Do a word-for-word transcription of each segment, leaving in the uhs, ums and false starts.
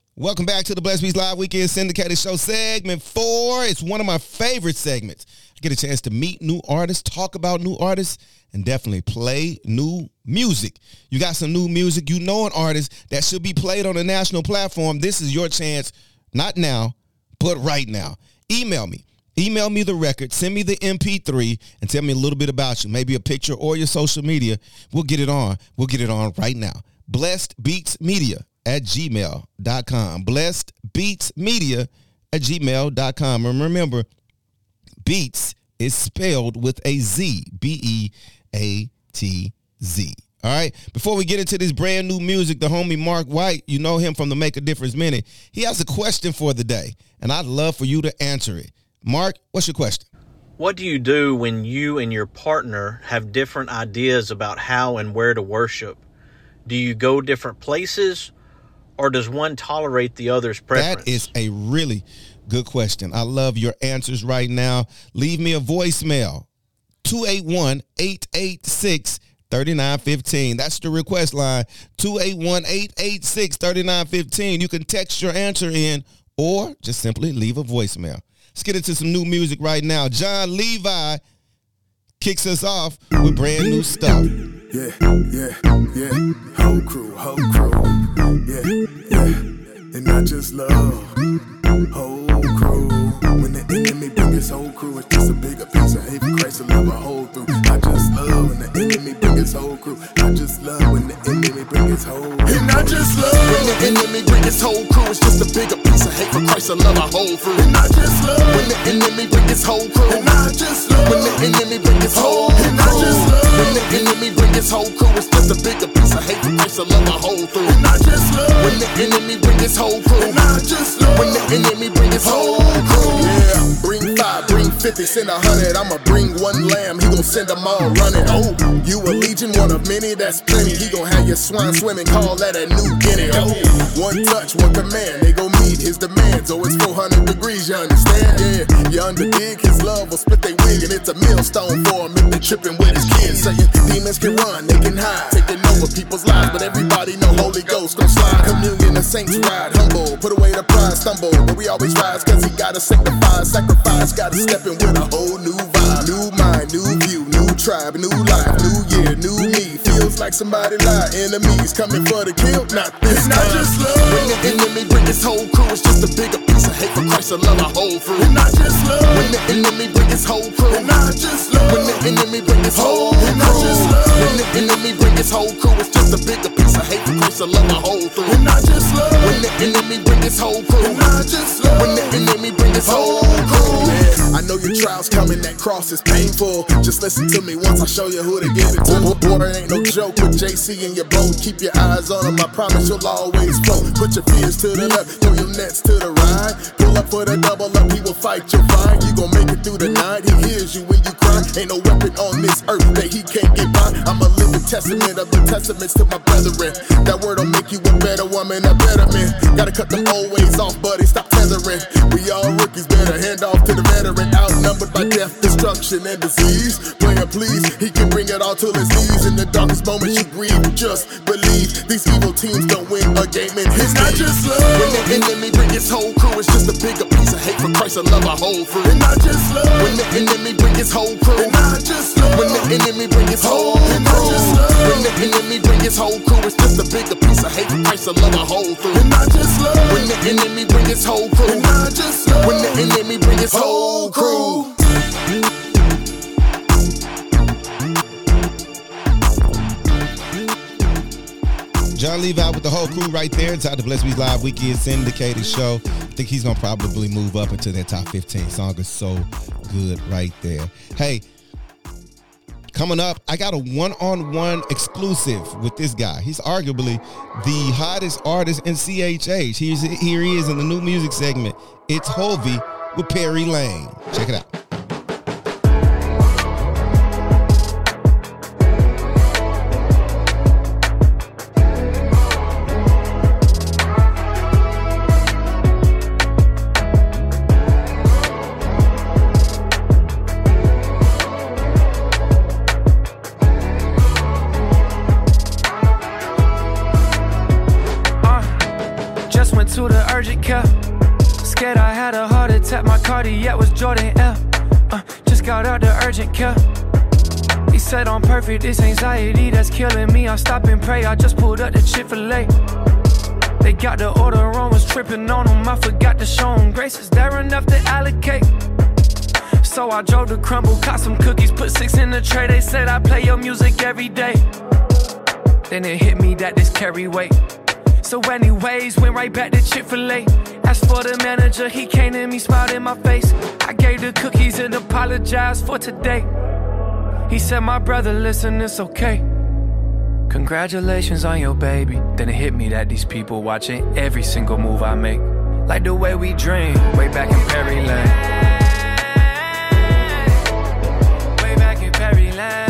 Welcome back to the Blessed Beats Live Weekend Syndicated Show, segment four. It's one of my favorite segments. I get a chance to meet new artists, talk about new artists, and definitely play new music. You got some new music, you know an artist that should be played on a national platform. This is your chance, not now, but right now. Email me. Email me the record, send me the M P three, and tell me a little bit about you, maybe a picture or your social media. We'll get it on. We'll get it on right now. Blessed Beats Media at gmail dot com. Blessed Beats Media at gmail dot com. And remember, Beats is spelled with a Z, B E A T Z. All right. Before we get into this brand new music, the homie Mark White, you know him from the Make a Difference Minute. He has a question for the day, and I'd love for you to answer it. Mark, what's your question? What do you do when you and your partner have different ideas about how and where to worship? Do you go different places, or does one tolerate the other's preference? That is a really good question. I love your answers right now. Leave me a voicemail, two eight one, eight eight six, three nine one five. That's the request line, two eight one, eight eight six, three nine one five. You can text your answer in or just simply leave a voicemail. Let's get into some new music right now. John Levi kicks us off with brand new stuff. Yeah, yeah, yeah, whole crew, whole crew, yeah, yeah, and not just love, whole crew. When the enemy bring his whole crew, it's just a bigger piece of hate for Christ to love a whole through. I just love when the enemy bring his whole crew. I just love when the enemy bring his whole crew. And I just love when the enemy bring his whole crew, it's just a bigger piece of hate for Christ to love a whole through. And I just love when the enemy bring his whole crew. And I just love when the enemy bring his whole crew. And I just love when the enemy bring his whole crew, it's just a bigger piece of hate for Christ to love a whole through. And I just love when the enemy bring his whole crew. And I just love when the enemy bring his whole crew. Yeah, bring five, bring fifty, send a hundred. I'ma bring one lamb, he gon' send them all running. Oh, you a legion, one of many, that's plenty. He gon' have your swine swimming, call that a new Guinea. Oh, one touch, one command, they gon' meet his demands. Oh, it's four hundred degrees, you understand? Yeah, you underdig, his love will split they wig, and it's a millstone for him if they tripping with his kids. Saying demons can run, they can hide, taking over people's lives, but everybody know Holy Ghost gon' slide. Communion, the saints ride, humble, put away the pride, stumble, but we always rise, cause he gotta sanctify, sacrifice, gotta step in with a whole new vibe, new mind, new view, new tribe, new life, new year, new me. Feels like somebody lied, enemies coming for the kill, not this and time. I just love when the enemy bring his whole crew, it's just a bigger piece of hate for Christ to love a whole through. And I just love when the enemy bring his whole crew. And I just love when the enemy bring his whole crew. And I just love when the enemy bring his whole crew, it's just a bigger piece of hate for Christ to love a whole through. And I just love when the enemy bring his whole crew. And I just love when the enemy bring his whole crew. Yeah, I know your trials coming, that cross is painful. Just listen to me once I show you who to give it to. Water ain't no joke with J C in your boat. Keep your eyes on him, I promise you'll always float. Put your fears to the left, throw your nets to the right. Pull up for the double up, he will fight your fight. You gon' make it through the night, he hears you when you cry. Ain't no weapon on this earth that he can't get by. I'm a living testament of the testaments to my brethren. That word will make you a better woman, a better man. Gotta cut them old ways off, buddy, stop tethering. We all rookies, better hand off to the veteran. Outnumbered by death, destruction, and disease. Player please, he can bring it all to his knees. In the darkest moments you grieve, just believe. These evil teams don't win a game in history. And I just love when the enemy bring his whole crew, it's just a bigger piece of hate for Christ to love a whole through. And I just love when the enemy bring his whole crew. And I just love when the enemy bring his whole crew. And I just love when the enemy bring his whole crew, it's just a bigger piece of hate for Christ to love a whole through. And I just love when the enemy bring his whole crew. And I just love when the enemy bring his whole crew. John Levi with the whole crew right there inside the Blessed Beats Live Weekend Syndicated Show. I think he's going to probably move up into that top fifteen. Song is so good right there. Hey, coming up, I got a one-on-one exclusive with this guy. He's arguably the hottest artist in C H H. Here's, here he is in the new music segment. It's Hovey with Perry Lane. Check it out. Just went to the urgent care. Scared I had a heart attack, my cardiac was Jordan L. Uh, just got out the urgent care. He said I'm perfect, this anxiety that's killing me. I stop and pray, I just pulled up the Chick-fil-A. They got the order on, was tripping on them. I forgot to show them grace. Is there enough to allocate? So I drove to Crumble, caught some cookies, put six in the tray. They said I play your music every day. Then it hit me that this carry weight. So anyways, went right back to Chick-fil-A. Asked for the manager, he came to me, smiled in my face. I gave the cookies and apologized for today. He said, my brother, listen, it's okay. Congratulations on your baby. Then it hit me that these people watching every single move I make. Like the way we dream, way back in Perry Lane. Way back in Perry Lane.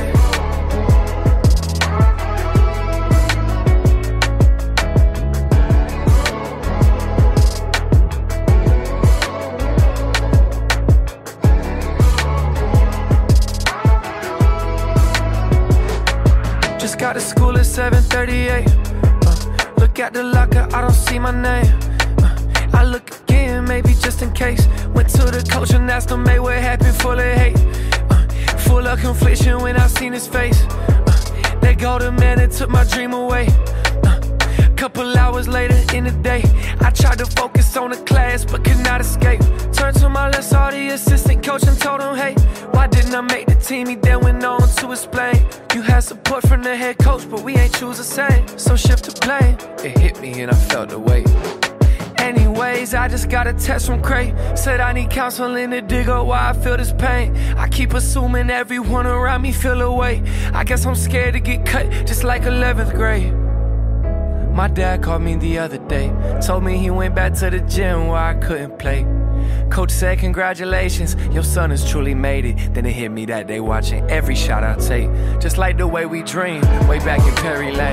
Got to school at seven thirty-eight. Uh, look at the locker, I don't see my name. Uh, I look again, maybe just in case. Went to the coach and asked him, hey, what happened? Full of hate, uh, full of confliction when I seen his face. Uh, they go the man that took my dream away. Uh, couple hours later in the day, I tried to focus on the class but could not escape. Turned to my left, saw the assistant coach and told him, hey, why didn't I make the team? He then went on to explain, you had support from the head coach, but we ain't choose the same. So shift to blame. It hit me and I felt the weight. Anyways, I just got a text from Cray. Said I need counseling to dig up why I feel this pain. I keep assuming everyone around me feel away. I guess I'm scared to get cut, just like eleventh grade. My dad called me the other day, told me he went back to the gym where I couldn't play. Coach said, congratulations, your son has truly made it. Then it hit me that day watching every shot I take. Just like the way we dreamed, way back in Perry Lane.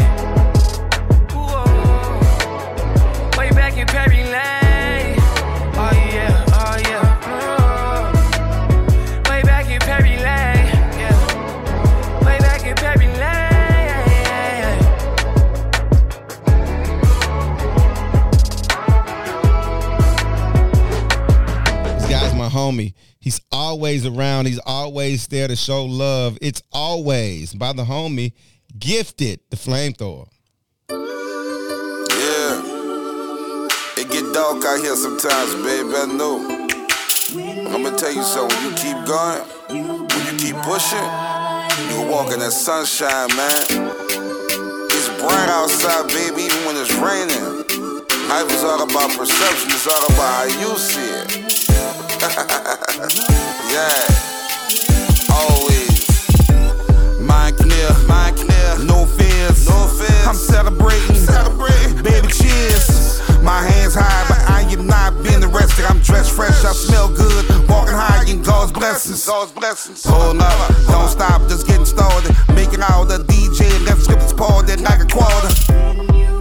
Whoa. Way back in Perry Lane. Oh yeah, oh yeah. Oh. Way back in Perry Lane. Yeah. Way back in Perry Lane. My homie, he's always around, he's always there to show love. It's always by the homie Gifted, the flamethrower. Yeah, it get dark out here sometimes, baby, I know. I'm gonna tell you something, when you keep going, when you keep pushing, you can walk in that sunshine, man. It's bright outside, baby, even when it's raining. Life is all about perception, it's all about how you see it. Yeah, always. Mind clear, mind clear, no fears, no fears. I'm celebrating, celebrating, baby, cheers. My hands high, but I am not being arrested. I'm dressed fresh, I smell good, walking high in God's blessings. God's blessings. Hold up, don't stop, just getting started. Making all the D J, let's skip this party like a quarter.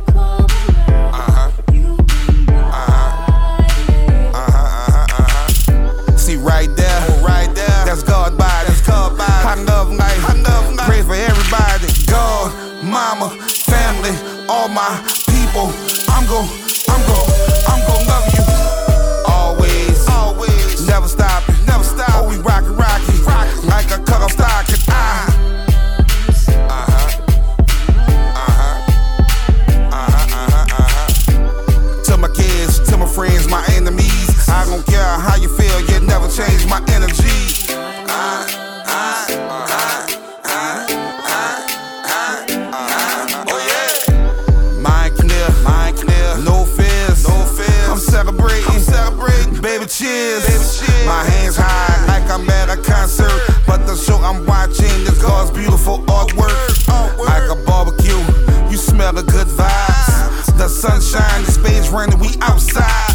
Right there, right there, that's God body, that's God body. I love life, I love life. Pray for everybody, God, mama, family, all my people. I'm gon', I'm gon', I'm gon' love you. Always, always, never stop it, never stop. Oh, we rockin', rockin', rockin', like a cut off stocking. Ah. Uh-huh, uh-huh, uh-huh, uh-huh, uh-huh. To my kids, to my friends, my enemies, I don't care how you feel, you never change my energy. I, I, I, I, I, I, oh yeah. Mind clear, mind clear, no fears, no fears. I'm celebrating, I'm celebrating, baby cheers. Baby, cheers. My hands high like I'm at a concert, but the show I'm watching is God's beautiful artwork. artwork. Like a barbecue, you smell the good vibes. The sunshine, the space raining, we outside.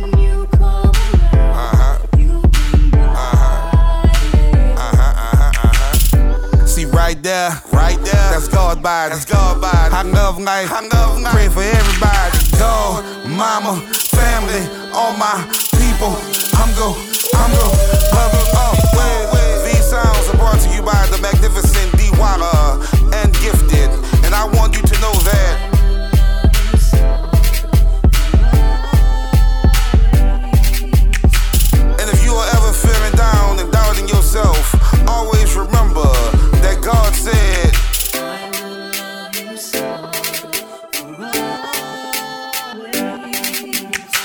Right there, right there, that's God body, that's God body. I love life, I love life. Pray for everybody, God, mama, family, all my people. I'm go, I'm go, love you. Oh, wait, wait. These sounds are brought to you by the magnificent D Walla and Gifted, and I want you to know that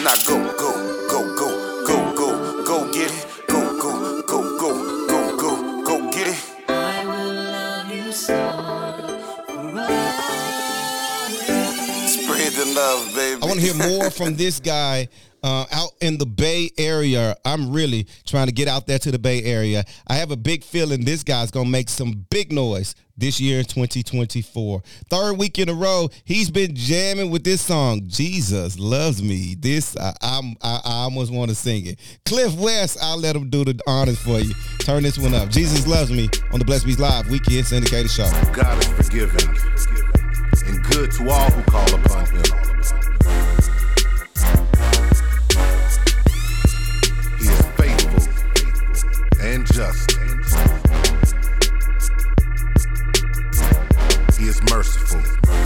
Now go, go, go, go, go, go, go get it. Go, go, go, go, go, go, go get it. I will love you so. Spread the love, baby. I want to hear more from this guy uh, out in the Bay Area. I'm really trying to get out there to the Bay Area. I have a big feeling this guy's going to make some big noise this year in twenty twenty-four. Third week in a row, he's been jamming with this song, Jesus Loves Me. This, I, I'm, I, I almost want to sing it. Cliff West, I'll let him do the honors for you. Turn this one up. Jesus Loves Me on the Blessed Beats Live Weekend Syndicated Show. God is forgiving and good to all who call upon him. He is faithful and just. He is merciful.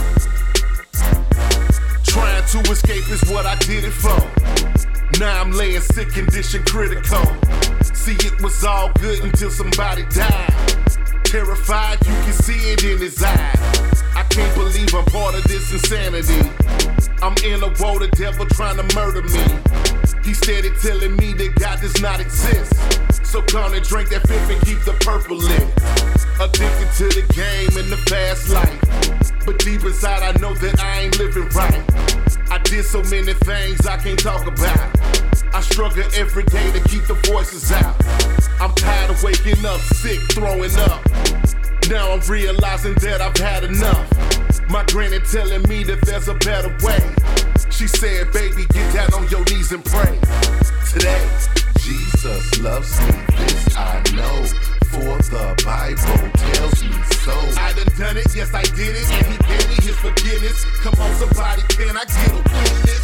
Trying to escape is what I did it for. Now I'm laying sick condition critical. See, it was all good until somebody died. Terrified, you can see it in his eyes. I can't believe I'm part of this insanity. I'm in a war, the devil trying to murder me. He steady telling me that God does not exist. So come and drink that fifth and keep the purple lit. Addicted to the game and the fast life. But deep inside I know that I ain't living right. I did so many things I can't talk about. I struggle every day to keep the voices out. I'm tired of waking up sick, throwing up. Now I'm realizing that I've had enough. My granny telling me that there's a better way. She said, baby, get down on your knees and pray. Today, Jesus loves me, this I know, for the Bible tells me so. I done done it, yes I did it, and he gave me his forgiveness. Come on somebody, can I get a witness?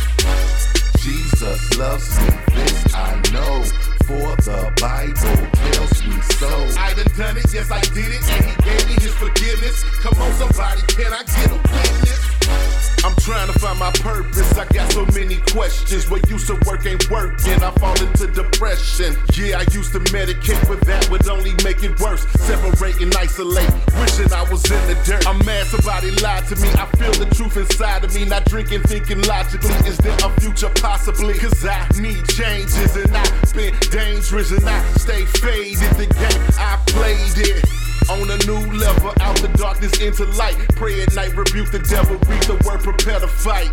Jesus loves me, this I know, for the Bible tells me so. I done done it, yes I did it, and he gave me his forgiveness. Come on somebody, can I get a witness? I'm trying to find my purpose, I got so many questions. What used to work ain't working, I fall into depression. Yeah, I used to medicate, but that would only make it worse. Separate and isolate, wishing I was in the dirt. I'm mad somebody lied to me, I feel the truth inside of me. Not drinking, thinking logically, is there a future possibly? Cause I need changes and I've been dangerous and I stay faded. The game, I played it on a new level, out the darkness into light. Pray at night, rebuke the devil, read the word, prepare to fight.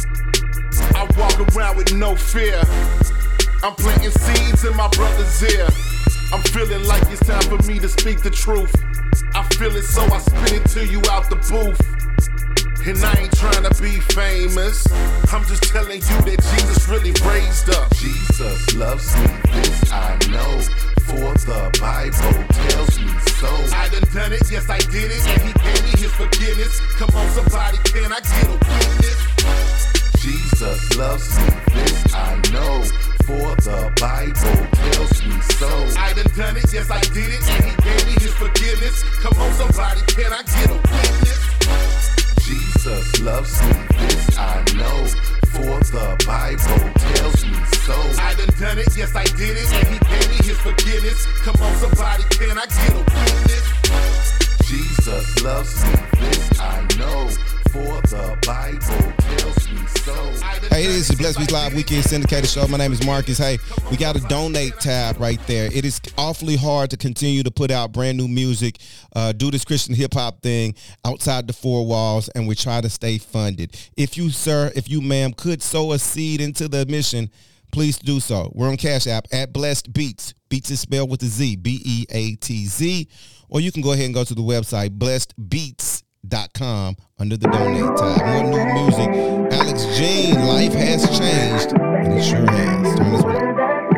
I walk around with no fear. I'm planting seeds in my brother's ear. I'm feeling like it's time for me to speak the truth. I feel it, so I spit it to you out the booth. And I ain't trying to be famous, I'm just telling you that Jesus really raised up. Jesus loves me, this I know, for the Bible tells me so. I done done it, yes I did it, and he gave me his forgiveness. Come on somebody, can I get a witness? Jesus loves me, this I know, for the Bible tells me so. I done done it, yes I did it, and he gave me his forgiveness. Come on somebody, can I get a witness? Jesus loves me, this I know, for the Bible tells me so. I done done it, yes I did it, and he gave me his forgiveness. Come on somebody, can I get a witness? Jesus loves me, this I know, for the Bible tells me so. Hey, it is the Blessed Beats Live Weekend Syndicated Show. My name is Marcus. Hey, we got a donate tab right there. It is awfully hard to continue to put out brand new music, uh, do this Christian hip hop thing outside the four walls, and we try to stay funded. If you, sir, if you, ma'am, could sow a seed into the mission, please do so. We're on Cash App at Blessed Beats. Beats is spelled with a Z, B E A T Z. Or you can go ahead and go to the website, blessed beats dot com, under the donate tab. More new music. Alex Jean, Life Has Changed, and it sure has. Turn this one up.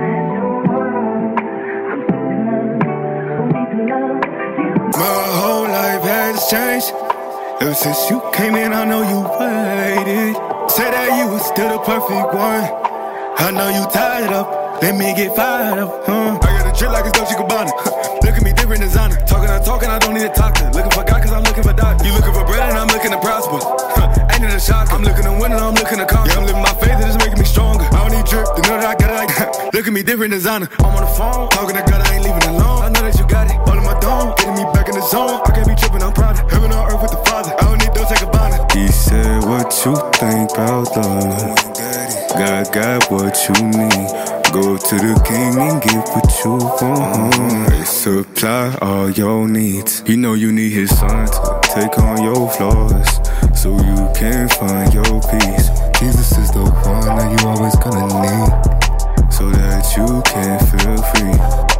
My whole life has changed. Ever since you came in, I know you waited. Said that you was still the perfect one. I know you tired up. Let me get fired up. Huh? I got a drip like it's Dolce and Gabbana. Look at me, different designer. Talking, I'm talking, I don't need to talk to. Looking for God, cause I'm looking for doctor. You looking for bread and I'm looking to prosper. Ain't it a shock? I'm looking to win and I'm looking to conquer. Yeah, I'm living my faith and it's making me stronger. I don't need drip, the know that I got it like look at me, different designer. I'm on the phone, talking to God, I ain't leaving alone. I know that you got it, all in my dome, getting me back in the zone. I can't be tripping, I'm proud of heaven on earth with the Father. I don't need Dolce and Gabbana. He said, what you think about love? God got what you need. Go to the king and get what you want. He supply all your needs. You know you need his son to take on your flaws, so you can find your peace. Jesus is the one that you always gonna need, so that you can feel free.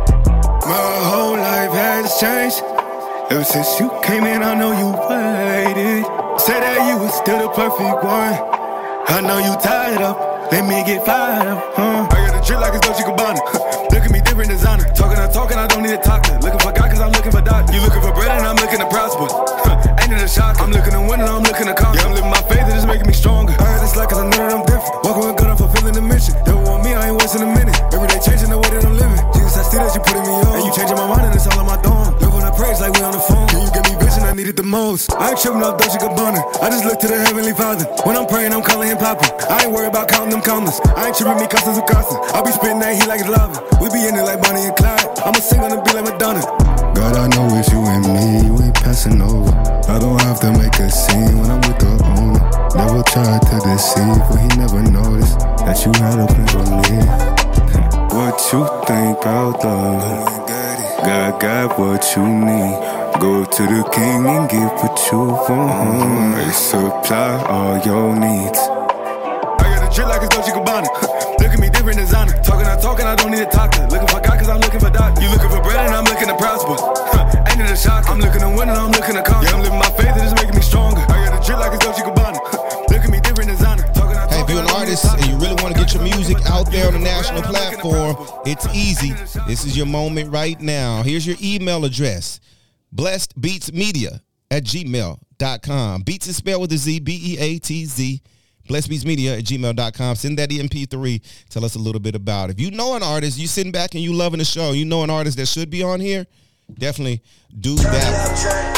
My whole life has changed ever since you came in. I know you waited, said that you was still the perfect one. I know you tied up, let me get fired up, huh? I got a drip like it's Dolce Gabbana. Look at me, different designer. Talking, I'm talking, I don't need a talker. Looking for God, cause I'm looking for doctor. You looking for bread and I'm looking to prosper. Ain't it a shock? I'm looking to win and I'm looking to conquer. Yeah, I'm living my faith and it's making me stronger. I heard it's like cause I know that I'm different. Walking with God, I'm fulfilling the mission. They want me, I ain't wasting a minute. Every day changing the way that I'm living. Jesus, I see that you putting me on. And you changing my mind and it's all on my dome. Look when I pray, it's like we on the phone. Can you give me vision? I need it the most. I ain't tripping off Dolce Gabbana. I just look to the Heavenly Father. When I'm praying, I'm calling him Papa. I ain't worried about counting them commas. I ain't tripping me custom to custom. I be spitting that heat like it's lava. We be in it like Bonnie and Clyde. I'ma sing on the beat like Madonna. God, I know it's you and me. You ain't passing over. I don't have to make a scene when I'm with the owner. Never tried to deceive, but he never noticed that you had a plan for me. What you think about love? God got what you need. Go to the king and get what you want. He supply all your needs. I got a drip like it's Dolce Gabbana. Look at me, different designer. Talking, I'm talking, I don't need a talker. Looking for God, cause I'm looking for doctor. You looking for bread and I'm looking to prosper. Ain't it a shock? I'm looking to win and I'm looking to conquer. Yeah, I'm living my faith and it's making me stronger. I got a drip like it's Dolce Gabbana. Look at me, different designer. Talking, I'm hey, if you're an artist and you really want to get your music out there on a national platform, it's easy. This is your moment right now. Here's your email address: blessed beats media at gmail dot com. Beats is spelled with a Z, B E A T Z. blessed beats media at gmail dot com. Send that M P three. Tell us a little bit about it. If you know an artist, you sitting back and you loving the show, you know an artist that should be on here, definitely do that.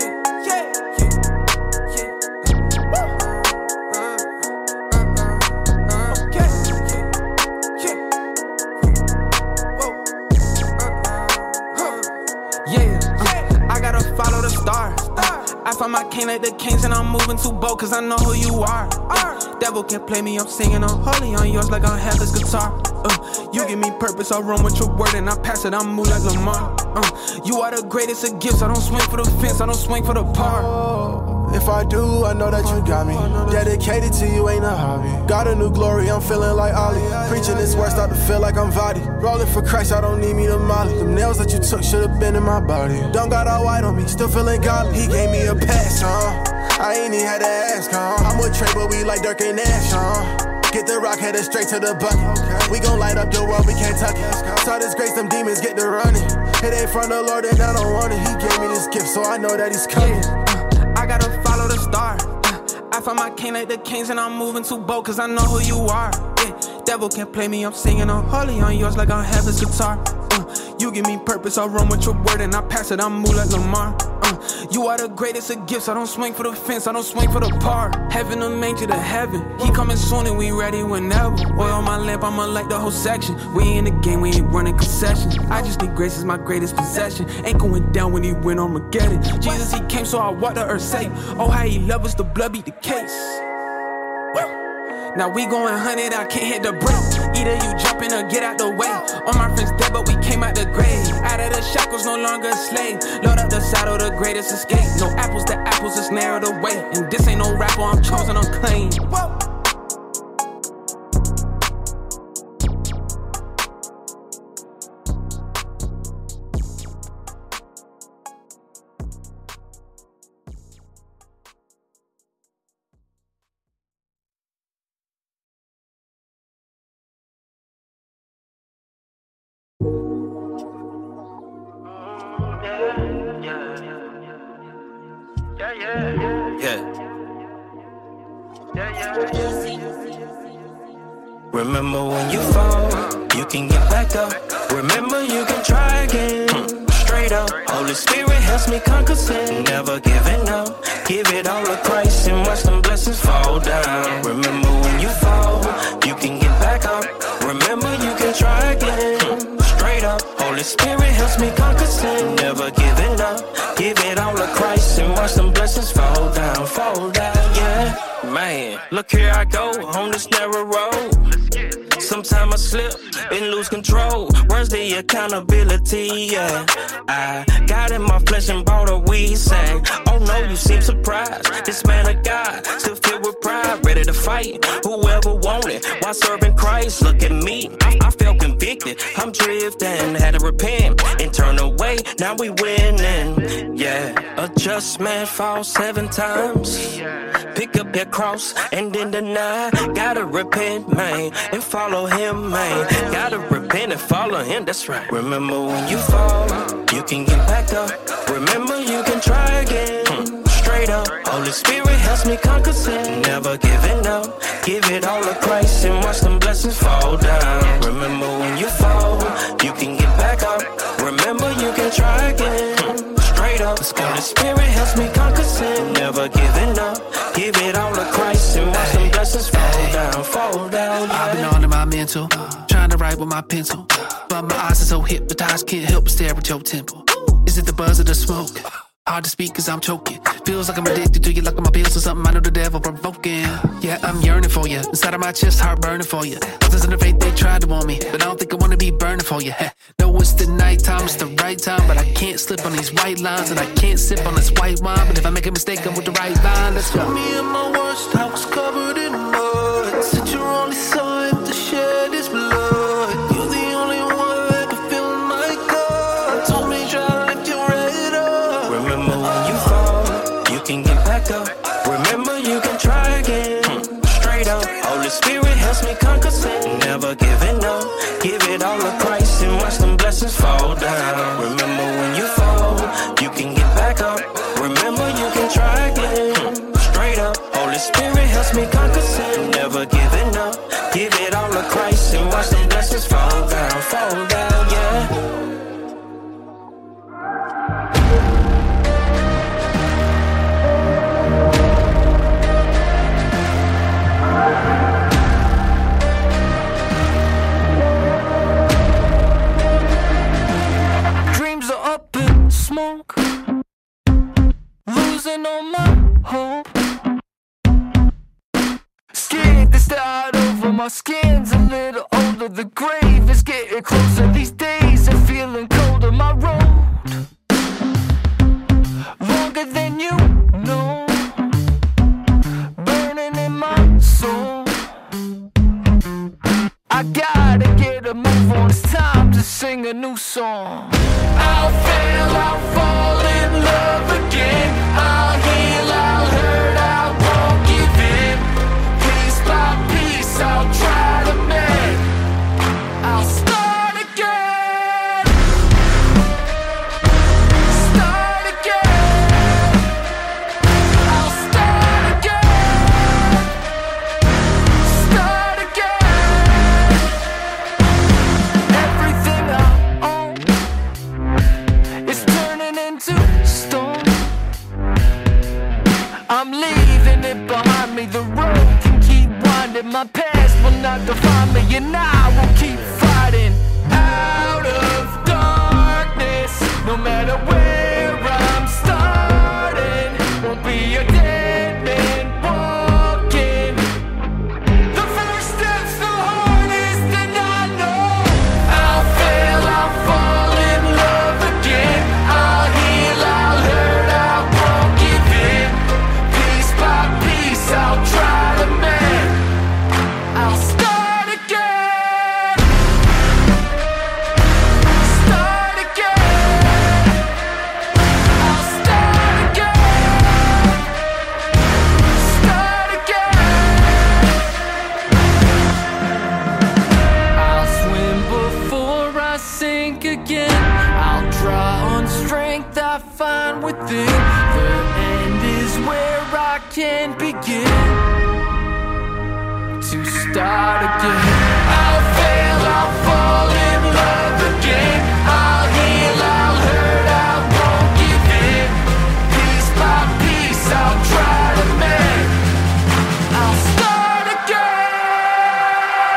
I find my king like the kings and I'm moving too bold cause I know who you are. Uh, devil can't play me, I'm singing, I'm holy on yours like I have this guitar. Uh, you give me purpose, I run with your word and I pass it, I move like Lamar. Uh, you are the greatest of gifts, I don't swing for the fence, I don't swing for the par. Oh, if I do, I know that you got me. Dedicated to you, ain't a hobby. Got a new glory, I'm feeling like Ali. Preaching this word, start to feel like I'm Vadi. Rolling for Christ, I don't need me to molly. Them nails that you took should've been in my body. Don't got all white on me, still feeling godly. He gave me a pass, huh? I ain't even had to ask, huh? I'm with Trey, but we like Dirk and Nash, huh? Get the rock headed straight to the bucket. We gon' light up the world, we can't tuck it. Saw this grace, them demons get to running. It ain't from the Lord and I don't want it. He gave me this gift, so I know that he's coming. I gotta follow the star. Uh, I find my king like the kings and I'm moving too bold cause I know who you are. Yeah, devil can't play me, I'm singing, I'm holy on yours like I have this guitar. Uh, you give me purpose, I run with your word and I pass it, I move like Lamar. Uh, you are the greatest of gifts, I don't swing for the fence, I don't swing for the par. Heaven a manger to heaven, he coming soon and we ready whenever. Oil on my lamp, I'ma light the whole section. We in the game, we ain't running concessions. I just think grace is my greatest possession. Ain't going down when he went Armageddon. Jesus, he came so I walked the earth safe. Oh, how he love us, the blood beat the case. Now we going hundred, I can't hit the brake. Either you jumping or get out the way. All my friends dead, but we came out the grave. Out of the shackles, no longer a slave. Load up the saddle, the greatest escape. No apples, the apples is narrowed away. And this ain't no rapper, I'm chosen, I'm claimed. Whoa. Remember when you fall, you can get back up. Remember you can try again. Straight up, Holy Spirit helps me conquer sin. Never giving up, give it all to Christ and watch them blessings fall down. Remember when you fall, you can get back up. Remember you can try again. Straight up, Holy Spirit helps me conquer sin. Never giving up, give it all to Christ and watch them blessings fall down, fall down, yeah. Man, look here I go on this narrow road. Sometimes I slip and lose control. Where's the accountability? Yeah, I got in my flesh and bought a weed sang. Oh no, you seem surprised. This man of God, still filled with pride, ready to fight whoever wanted. While serving Christ, look at me. I, I felt convicted. I'm drifting, had to repent and turn away. Now we winning. Yeah, a just man falls seven times. Pick up your cross and then deny. Gotta repent, man, and follow him, man. Gotta repent and follow him, that's right. Remember when you fall, you can get back up. Remember you can try again. Straight up, Holy Spirit helps me conquer sin. Never giving up, give it all to Christ and watch them blessings fall down. Remember when you fall, you can get back up. Remember you can try again. Straight up, Holy Spirit helps me conquer sin. Never giving up, give it all to Christ and watch them blessings fall down, fall down. Yeah. I've been on in my mental, trying to write with my pencil, but my eyes are so hypnotized, can't help but stare at your temple. Is it the buzz of the smoke? Hard to speak cause I'm choking. Feels like I'm addicted to you, like my pills or something I know the devil provoking. Yeah, I'm yearning for you. Inside of my chest, heart burning for you. Others in the faith, they tried to warn me, but I don't think I wanna be burning for you. No, it's the night time, it's the right time, but I can't slip on these white lines and I can't sip on this white wine. But if I make a mistake, I'm with the right line. Let's go. Me and my worst, I was covered in mud. Said your only son to shed his blood. You're the only one that can feel my gut. Told me try to lift your head up. Remember when you fall, you can get back up. Remember you can try again. Straight up, Holy Spirit helps me conquer sin. Never giving up, give it all to Christ and watch them blessings fall down. Remember when you fall, you can get back up. Remember you can try again. Straight up, Holy Spirit helps me conquer sin. Never giving up, give it all to Christ and watch them blessings fall down, fall down, yeah. Smoke, losing all my hope. Scared to start over, my skin's a little older. The grave is getting closer these days and feeling colder. My road, longer than you know, burning in my soul. I gotta get a move on, it's time to sing a new song. I'll fail, I'll fall in love again. I'll heal, I'll hurt, I won't give in. Piece by piece, I'll try to mend. I'll start again. Start again. I'll start again. Start again. Everything I own is turning into stone. I'm leaving it behind me. The road can keep winding. My past will not define me, and I will keep fighting out of darkness. No matter where I'm starting, won't be a dead man walking. The first step's the hardest, and I know I'll fail, I'll fall in love again. I'll heal, I'll hurt, I won't give in. Piece by piece, I'll try to mend. I'll start again. Start again. I'll start again. Start again. I'll swim before I sink again. I'll draw on strength I find within. The end is where I can begin to start again. I'll fail, I'll fall in love again. I'll heal, I'll hurt, I won't give in. Piece by piece, I'll try to mend. I'll start again.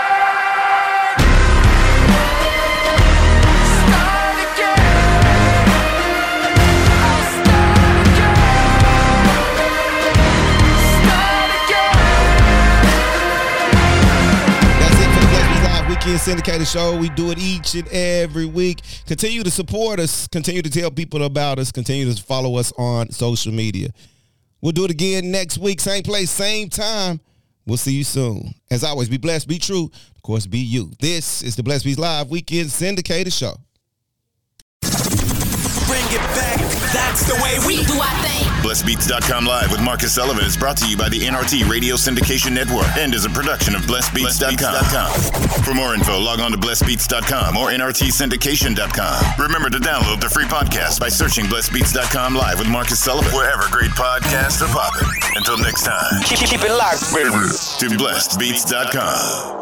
Start again. I'll start again. Start again. That's it for the Weekend Syndicated Show. We do it each and every week. Continue to support us. Continue to tell people about us. Continue to follow us on social media. We'll do it again next week. Same place, same time. We'll see you soon. As always, be blessed, be true. Of course, be you. This is the Blessed Beats Live Weekend Syndicated Show. Bring it back. That's the way we do our thing. Blessed Beats dot com Live with Marcus Sullivan is brought to you by the N R T Radio Syndication Network and is a production of Blessed Beats dot com. For more info, log on to Blessed Beats dot com or N R T Syndication dot com. Remember to download the free podcast by searching Blessed Beats dot com Live with Marcus Sullivan, wherever great podcasts are popping. Until next time, Keep, keep it locked, baby. To Blessed Beats dot com.